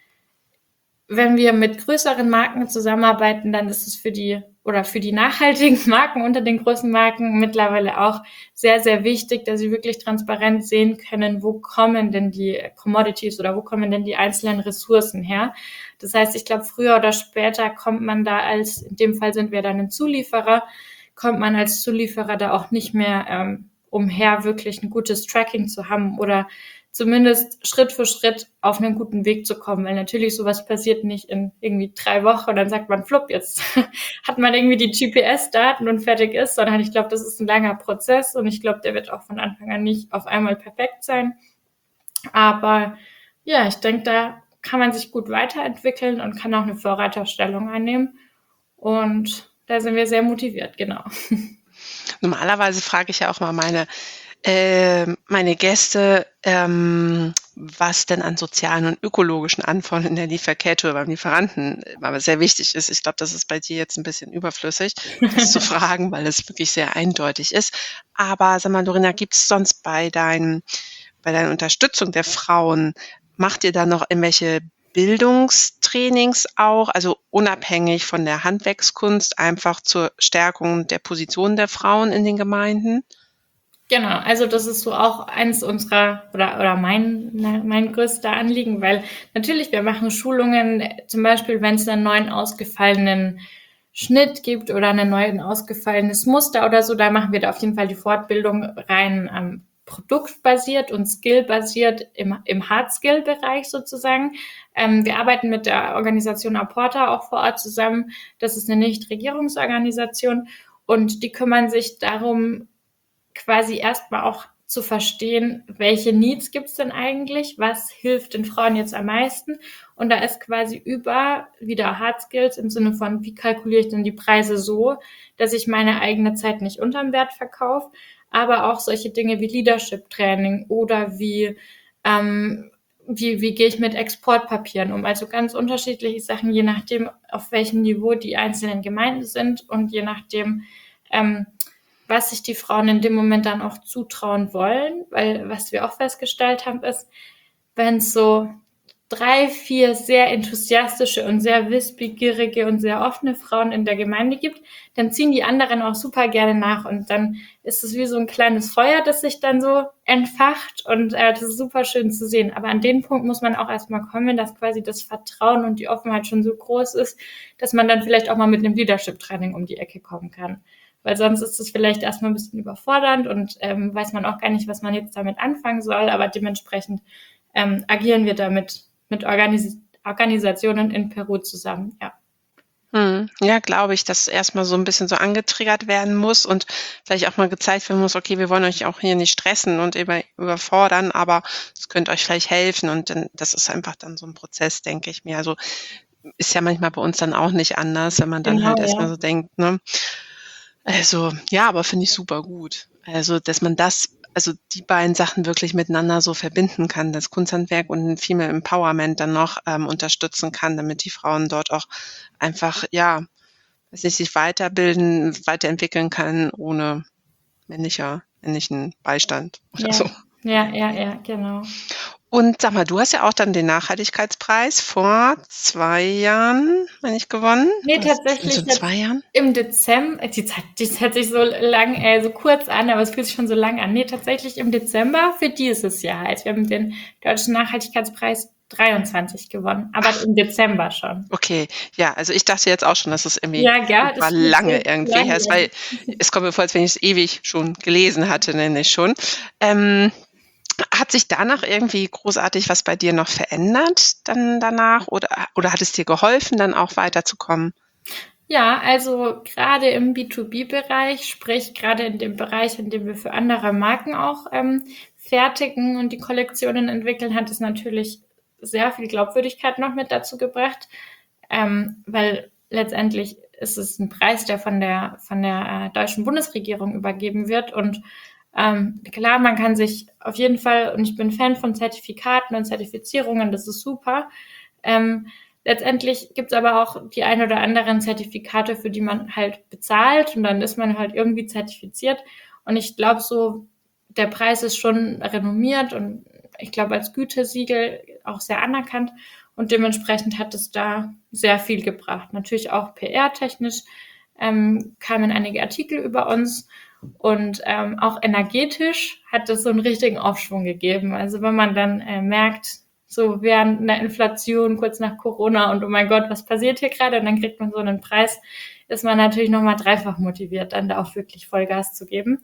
wenn wir mit größeren Marken zusammenarbeiten, dann ist es für die nachhaltigen Marken unter den großen Marken mittlerweile auch sehr, sehr wichtig, dass sie wirklich transparent sehen können, wo kommen denn die Commodities oder wo kommen denn die einzelnen Ressourcen her. Das heißt, ich glaube, früher oder später kommt man da in dem Fall sind wir dann ein Zulieferer, kommt man als Zulieferer da auch nicht mehr umher, wirklich ein gutes Tracking zu haben oder zumindest Schritt für Schritt auf einen guten Weg zu kommen, weil natürlich sowas passiert nicht in irgendwie 3 Wochen und dann sagt man, flupp, jetzt hat man irgendwie die GPS-Daten und fertig ist, sondern ich glaube, das ist ein langer Prozess und ich glaube, der wird auch von Anfang an nicht auf einmal perfekt sein. Aber ja, ich denke, da kann man sich gut weiterentwickeln und kann auch eine Vorreiterstellung einnehmen und da sind wir sehr motiviert, genau. Normalerweise frage ich ja auch mal meine Gäste, was denn an sozialen und ökologischen Anforderungen in der Lieferkette oder beim Lieferanten aber sehr wichtig ist. Ich glaube, das ist bei dir jetzt ein bisschen überflüssig, das zu fragen, weil es wirklich sehr eindeutig ist. Aber sag mal, Lorena, gibt es sonst bei deiner Unterstützung der Frauen, macht ihr da noch irgendwelche Bildungstrainings auch, also unabhängig von der Handwerkskunst, einfach zur Stärkung der Position der Frauen in den Gemeinden? Genau, also das ist so auch eins unserer oder mein größter Anliegen, weil natürlich, wir machen Schulungen, zum Beispiel, wenn es einen neuen ausgefallenen Schnitt gibt oder ein neuen ausgefallenes Muster oder so, da machen wir da auf jeden Fall die Fortbildung rein produktbasiert und skillbasiert im Hard-Skill-Bereich sozusagen. Wir arbeiten mit der Organisation Apporta auch vor Ort zusammen. Das ist eine Nichtregierungsorganisation und die kümmern sich darum, quasi erstmal auch zu verstehen, welche Needs gibt es denn eigentlich, was hilft den Frauen jetzt am meisten und da ist quasi wieder Hard Skills im Sinne von, wie kalkuliere ich denn die Preise so, dass ich meine eigene Zeit nicht unterm Wert verkaufe, aber auch solche Dinge wie Leadership Training oder wie gehe ich mit Exportpapieren um, also ganz unterschiedliche Sachen, je nachdem, auf welchem Niveau die einzelnen Gemeinden sind und je nachdem, was sich die Frauen in dem Moment dann auch zutrauen wollen, weil was wir auch festgestellt haben, ist, wenn es so 3, 4 sehr enthusiastische und sehr wissbegierige und sehr offene Frauen in der Gemeinde gibt, dann ziehen die anderen auch super gerne nach und dann ist es wie so ein kleines Feuer, das sich dann so entfacht und das ist super schön zu sehen. Aber an den Punkt muss man auch erstmal kommen, dass quasi das Vertrauen und die Offenheit schon so groß ist, dass man dann vielleicht auch mal mit einem Leadership-Training um die Ecke kommen kann. Weil sonst ist es vielleicht erstmal ein bisschen überfordernd und weiß man auch gar nicht, was man jetzt damit anfangen soll, aber dementsprechend agieren wir damit mit Organisationen in Peru zusammen, ja. Ja, glaube ich, dass erstmal so ein bisschen so angetriggert werden muss und vielleicht auch mal gezeigt werden muss: „Okay, wir wollen euch auch hier nicht stressen und überfordern, aber es könnte euch vielleicht helfen." Und dann das ist einfach dann so ein Prozess, denke ich mir. Also, ist ja manchmal bei uns dann auch nicht anders, wenn man dann Genau, halt erstmal ja. so denkt, ne? Also, ja, aber finde ich super gut. Also, dass man die beiden Sachen wirklich miteinander so verbinden kann, das Kunsthandwerk und Female Empowerment dann noch, unterstützen kann, damit die Frauen dort auch einfach, ja, weiß nicht, sich weiterbilden, weiterentwickeln kann ohne männlichen Beistand oder Ja, so. ja, ja, ja, genau. Und sag mal, du hast ja auch dann den Nachhaltigkeitspreis vor 2 Jahren, meine ich, gewonnen. Ne, Oder sind tatsächlich schon jetzt 2 Jahren? im Dezember. Die hört sich so lang so kurz an, aber es fühlt sich schon so lang an. Ne, tatsächlich im Dezember für dieses Jahr. Also, wir haben den Deutschen Nachhaltigkeitspreis 23 gewonnen, aber Ach, im Dezember schon. okay. Ja, also ich dachte jetzt auch schon, dass es irgendwie Ja, gell, super das fühlt lange sich irgendwie lang her ist, an. weil es kommt mir vor, als wenn ich's ewig schon gelesen hatte, nämlich schon. Ähm, Hat sich danach irgendwie großartig was bei dir noch verändert dann danach oder hat es dir geholfen, dann auch weiterzukommen? Ja, also gerade im B2B-Bereich, sprich gerade in dem Bereich, in dem wir für andere Marken auch fertigen und die Kollektionen entwickeln, hat es natürlich sehr viel Glaubwürdigkeit noch mit dazu gebracht, weil letztendlich ist es ein Preis, der von der deutschen Bundesregierung übergeben wird. Und klar, man kann sich auf jeden Fall, und ich bin Fan von Zertifikaten und Zertifizierungen, das ist super. Ähm, Letztendlich gibt es aber auch die ein oder anderen Zertifikate, für die man halt bezahlt und dann ist man halt irgendwie zertifiziert. Und ich glaube so, der Preis ist schon renommiert und ich glaube als Gütesiegel auch sehr anerkannt und dementsprechend hat es da sehr viel gebracht. Natürlich auch PR-technisch kamen einige Artikel über uns und auch energetisch hat es so einen richtigen Aufschwung gegeben. Also wenn man dann merkt, so während einer Inflation, kurz nach Corona und oh mein Gott, was passiert hier gerade? Und dann kriegt man so einen Preis, ist man natürlich nochmal dreifach motiviert, dann da auch wirklich Vollgas zu geben.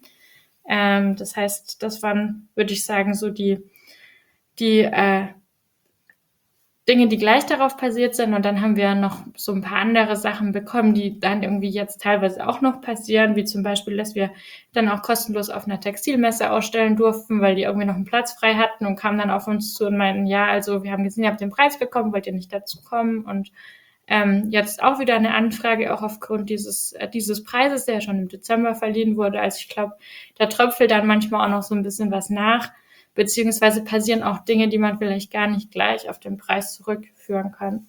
Das heißt, das waren, würde ich sagen, so die Dinge, die gleich darauf passiert sind. Und dann haben wir noch so ein paar andere Sachen bekommen, die dann irgendwie jetzt teilweise auch noch passieren, wie zum Beispiel, dass wir dann auch kostenlos auf einer Textilmesse ausstellen durften, weil die irgendwie noch einen Platz frei hatten und kamen dann auf uns zu und meinten, ja, also wir haben gesehen, ihr habt den Preis bekommen, wollt ihr nicht dazu kommen? Und jetzt auch wieder eine Anfrage, auch aufgrund dieses Preises, der schon im Dezember verliehen wurde. Also ich glaube, da tröpfelt dann manchmal auch noch so ein bisschen was nach, beziehungsweise passieren auch Dinge, die man vielleicht gar nicht gleich auf den Preis zurückführen kann.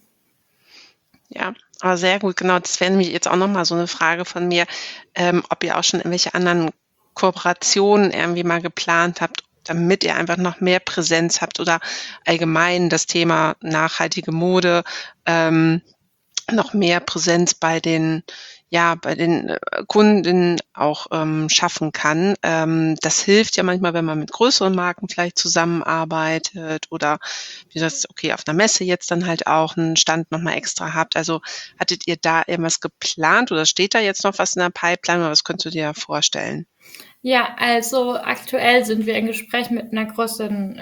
Ja, aber sehr gut, genau. Das wäre nämlich jetzt auch noch mal so eine Frage von mir, ob ihr auch schon irgendwelche anderen Kooperationen irgendwie mal geplant habt, damit ihr einfach noch mehr Präsenz habt oder allgemein das Thema nachhaltige Mode, ähm noch mehr Präsenz bei den Kundinnen auch, schaffen kann. Das hilft ja manchmal, wenn man mit größeren Marken vielleicht zusammenarbeitet oder wie das okay, auf 'ner Messe jetzt dann halt auch 'n Stand noch mal extra habt. Also, hattet ihr da irgendwas geplant oder steht da jetzt noch was in der Pipeline oder was könntest du dir vorstellen? Ja, also aktuell sind wir im Gespräch mit einer großen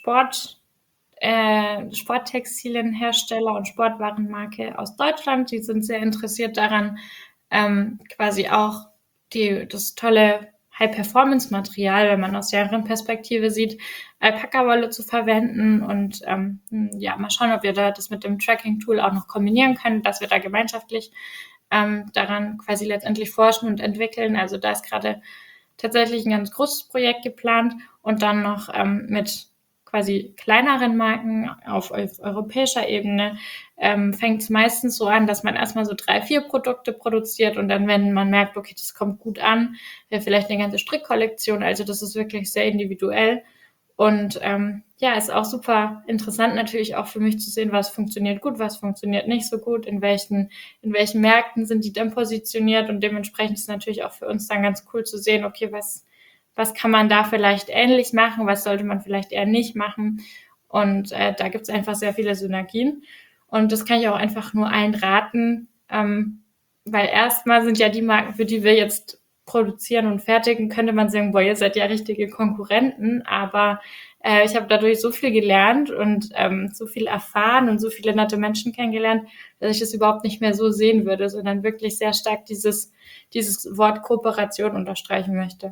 Sporttextilienhersteller und Sportwarenmarke aus Deutschland. Die sind sehr interessiert daran, quasi auch das tolle High-Performance-Material, wenn man aus deren Perspektive sieht, Alpaka-Wolle zu verwenden und ja, mal schauen, ob wir da das mit dem Tracking-Tool auch noch kombinieren können, dass wir da gemeinschaftlich daran quasi letztendlich forschen und entwickeln. Also da ist gerade tatsächlich ein ganz großes Projekt geplant und dann noch mit quasi kleineren Marken auf europäischer Ebene fängt es meistens so an, dass man erstmal so 3, 4 Produkte produziert und dann, wenn man merkt, okay, das kommt gut an, vielleicht eine ganze Strickkollektion. Also das ist wirklich sehr individuell. Und ja, ist auch super interessant natürlich auch für mich zu sehen, was funktioniert gut, was funktioniert nicht so gut, in welchen Märkten sind die dann positioniert und dementsprechend ist es natürlich auch für uns dann ganz cool zu sehen, okay, was kann man da vielleicht ähnlich machen, was sollte man vielleicht eher nicht machen. Und da gibt es einfach sehr viele Synergien. Und das kann ich auch einfach nur allen raten, weil erstmal sind ja die Marken, für die wir jetzt produzieren und fertigen, könnte man sagen, boah, ihr seid ja richtige Konkurrenten, aber Ich habe dadurch so viel gelernt und so viel erfahren und so viele nette Menschen kennengelernt, dass ich das überhaupt nicht mehr so sehen würde, sondern wirklich sehr stark dieses Wort Kooperation unterstreichen möchte.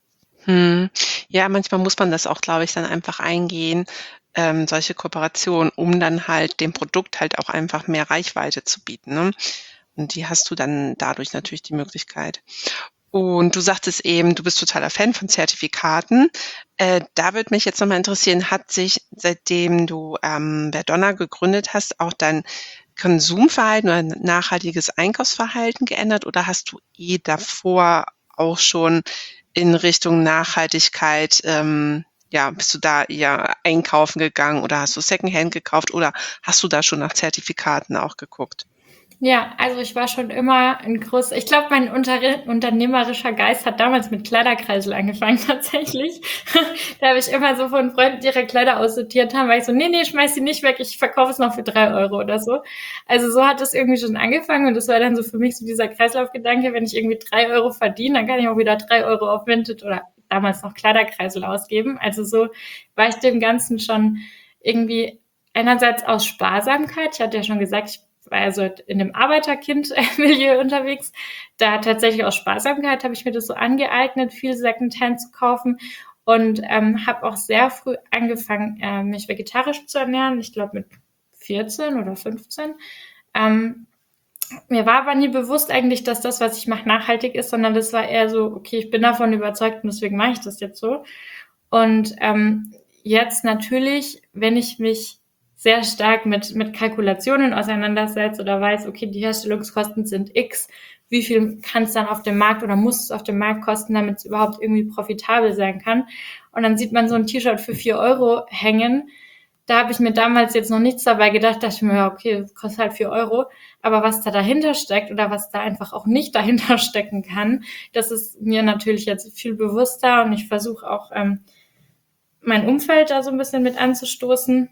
Ja, manchmal muss man das auch, glaube ich, dann einfach eingehen, solche Kooperationen, um dann halt dem Produkt halt auch einfach mehr Reichweite zu bieten, ne? Und die hast du dann dadurch natürlich die Möglichkeit. Und du sagtest eben, du bist totaler Fan von Zertifikaten. Da würde mich jetzt noch mal interessieren, hat sich, seitdem du, Verdonna gegründet hast, auch dein Konsumverhalten oder nachhaltiges Einkaufsverhalten geändert oder hast du davor auch schon in Richtung Nachhaltigkeit, ja, bist du da eher einkaufen gegangen oder hast du Secondhand gekauft oder hast du da schon nach Zertifikaten auch geguckt? Ja, also ich war schon immer ich glaube, mein unternehmerischer Geist hat damals mit Kleiderkreisel angefangen tatsächlich. Da habe ich immer so von Freunden, die ihre Kleider aussortiert haben, weil ich so, nee, schmeiß sie nicht weg, ich verkaufe es noch für 3 € oder so. Also so hat es irgendwie schon angefangen und das war dann so für mich so dieser Kreislaufgedanke, wenn ich irgendwie 3 € verdiene, dann kann ich auch wieder 3 € auf Vinted oder damals noch Kleiderkreisel ausgeben. Also so war ich dem Ganzen schon irgendwie einerseits aus Sparsamkeit. Ich hatte ja schon gesagt, ich war also in dem Arbeiterkind-Milieu unterwegs. Da tatsächlich aus Sparsamkeit habe ich mir das so angeeignet, viel Secondhand zu kaufen und habe auch sehr früh angefangen, mich vegetarisch zu ernähren. Ich glaube mit 14 oder 15. Mir war aber nie bewusst eigentlich, dass das, was ich mache, nachhaltig ist, sondern das war eher so, okay, ich bin davon überzeugt und deswegen mache ich das jetzt so. Und jetzt natürlich, wenn ich mich sehr stark mit Kalkulationen auseinandersetze oder weiß, okay, die Herstellungskosten sind X, wie viel kann es dann auf dem Markt oder muss es auf dem Markt kosten, damit es überhaupt irgendwie profitabel sein kann. Und dann sieht man so ein T-Shirt für 4 € hängen. Da habe ich mir damals jetzt noch nichts dabei gedacht, dachte ich mir, ja, okay, kostet halt 4 €. Aber was da dahinter steckt oder was da einfach auch nicht dahinter stecken kann, das ist mir natürlich jetzt viel bewusster und ich versuche auch mein Umfeld da so ein bisschen mit anzustoßen.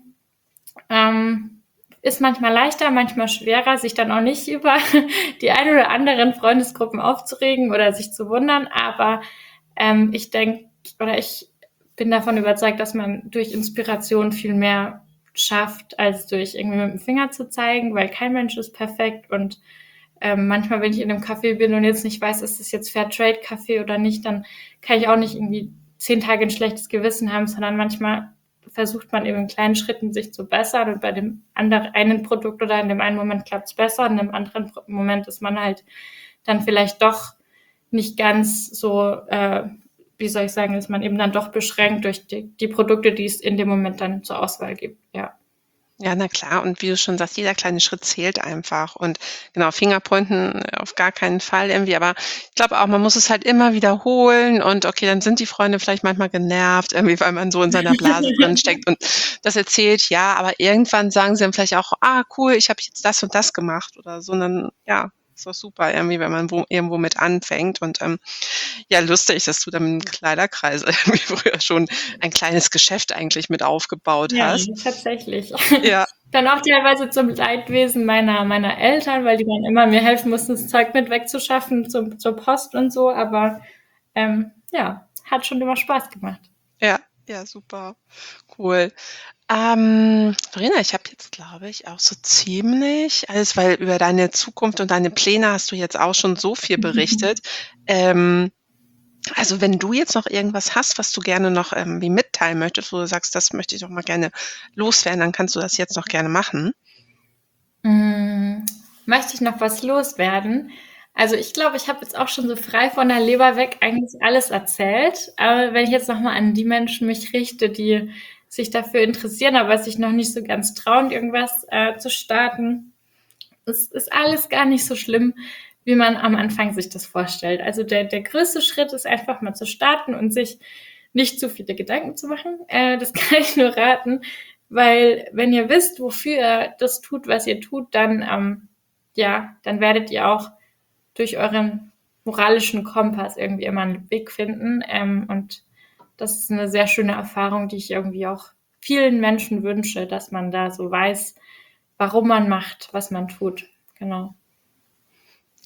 Ist manchmal leichter, manchmal schwerer, sich dann auch nicht über die ein oder anderen Freundesgruppen aufzuregen oder sich zu wundern. Aber ich denke oder ich bin davon überzeugt, dass man durch Inspiration viel mehr schafft, als durch irgendwie mit dem Finger zu zeigen, weil kein Mensch ist perfekt und manchmal, wenn ich in einem Café bin und jetzt nicht weiß, ist das jetzt Fairtrade-Kaffee oder nicht, dann kann ich auch nicht irgendwie 10 Tage ein schlechtes Gewissen haben, sondern manchmal versucht man eben in kleinen Schritten sich zu bessern und bei dem einen Produkt oder in dem einen Moment klappt es besser und in dem anderen Moment ist man halt dann vielleicht doch nicht ganz so, wie soll ich sagen, ist man eben dann doch beschränkt durch die Produkte, die es in dem Moment dann zur Auswahl gibt, ja. Ja, na klar. Und wie du schon sagst, jeder kleine Schritt zählt einfach. Und genau, Fingerpointen auf gar keinen Fall irgendwie. Aber ich glaube auch, man muss es halt immer wiederholen. Und okay, dann sind die Freunde vielleicht manchmal genervt, irgendwie, weil man so in seiner Blase drin steckt und das erzählt. Ja, aber irgendwann sagen sie dann vielleicht auch, ah, cool, ich habe jetzt das und das gemacht oder so. Und dann, ja, ist doch super irgendwie, wenn man irgendwo mit anfängt. Und ja, lustig, dass du dann mit dem Kleiderkreis irgendwie früher schon ein kleines Geschäft eigentlich mit aufgebaut Ja, hast. tatsächlich. Ja. Dann auch teilweise zum Leidwesen meiner Eltern, weil die dann immer mir helfen mussten, das Zeug mit wegzuschaffen zur Post und so. Aber ja, hat schon immer Spaß gemacht. Ja, ja, super, cool. Verena, ich habe jetzt, glaube ich, auch so ziemlich alles, weil über deine Zukunft und deine Pläne hast du jetzt auch schon so viel berichtet. Also wenn du jetzt noch irgendwas hast, was du gerne noch wie mitteilen möchtest, wo du sagst, das möchte ich doch mal gerne loswerden, dann kannst du das jetzt noch gerne machen. Möchte ich noch was loswerden? Also ich glaube, ich habe jetzt auch schon so frei von der Leber weg eigentlich alles erzählt. Aber wenn ich jetzt nochmal an die Menschen mich richte, die sich dafür interessieren, aber sich noch nicht so ganz trauen, irgendwas zu starten, es ist alles gar nicht so schlimm, wie man am Anfang sich das vorstellt. Also der größte Schritt ist einfach mal zu starten und sich nicht zu viele Gedanken zu machen. Das kann ich nur raten, weil wenn ihr wisst, wofür ihr das tut, was ihr tut, dann ja, dann werdet ihr auch durch euren moralischen Kompass irgendwie immer einen Weg finden. Und das ist eine sehr schöne Erfahrung, die ich irgendwie auch vielen Menschen wünsche, dass man da so weiß, warum man macht, was man tut. Genau.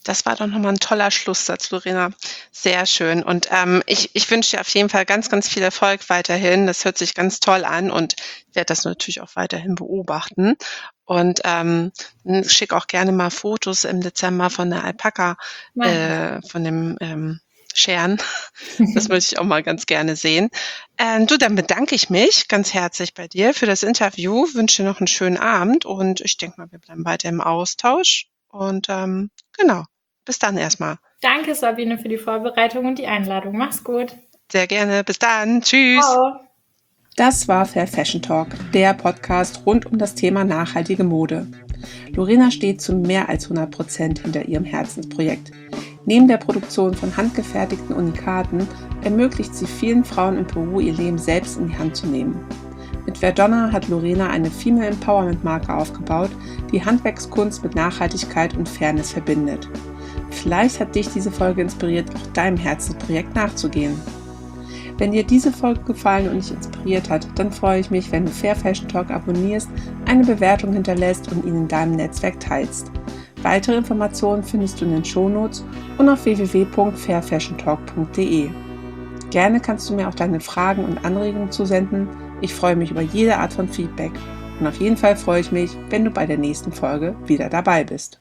Das war doch nochmal ein toller Schlusssatz, Lorena. Sehr schön. Und ich wünsche dir auf jeden Fall ganz, ganz viel Erfolg weiterhin. Das hört sich ganz toll an und werde das natürlich auch weiterhin beobachten. Und schick auch gerne mal Fotos im Dezember von der Alpaka, von dem Scheren. Das möchte ich auch mal ganz gerne sehen. Du, dann bedanke ich mich ganz herzlich bei dir für das Interview, wünsche dir noch einen schönen Abend und ich denke mal, wir bleiben weiter im Austausch. Und genau, bis dann erstmal. Danke, Sabine, für die Vorbereitung und die Einladung. Mach's gut. Sehr gerne. Bis dann. Tschüss. Ciao. Das war Fair Fashion Talk, der Podcast rund um das Thema nachhaltige Mode. Lorena steht zu mehr als 100% hinter ihrem Herzensprojekt. Neben der Produktion von handgefertigten Unikaten ermöglicht sie vielen Frauen in Peru, ihr Leben selbst in die Hand zu nehmen. Mit Verdonna hat Lorena eine Female Empowerment Marke aufgebaut, die Handwerkskunst mit Nachhaltigkeit und Fairness verbindet. Vielleicht hat dich diese Folge inspiriert, auch deinem Herzensprojekt nachzugehen. Wenn dir diese Folge gefallen und dich inspiriert hat, dann freue ich mich, wenn du Fair Fashion Talk abonnierst, eine Bewertung hinterlässt und ihn in deinem Netzwerk teilst. Weitere Informationen findest du in den Shownotes und auf www.fairfashiontalk.de. Gerne kannst du mir auch deine Fragen und Anregungen zusenden. Ich freue mich über jede Art von Feedback. Und auf jeden Fall freue ich mich, wenn du bei der nächsten Folge wieder dabei bist.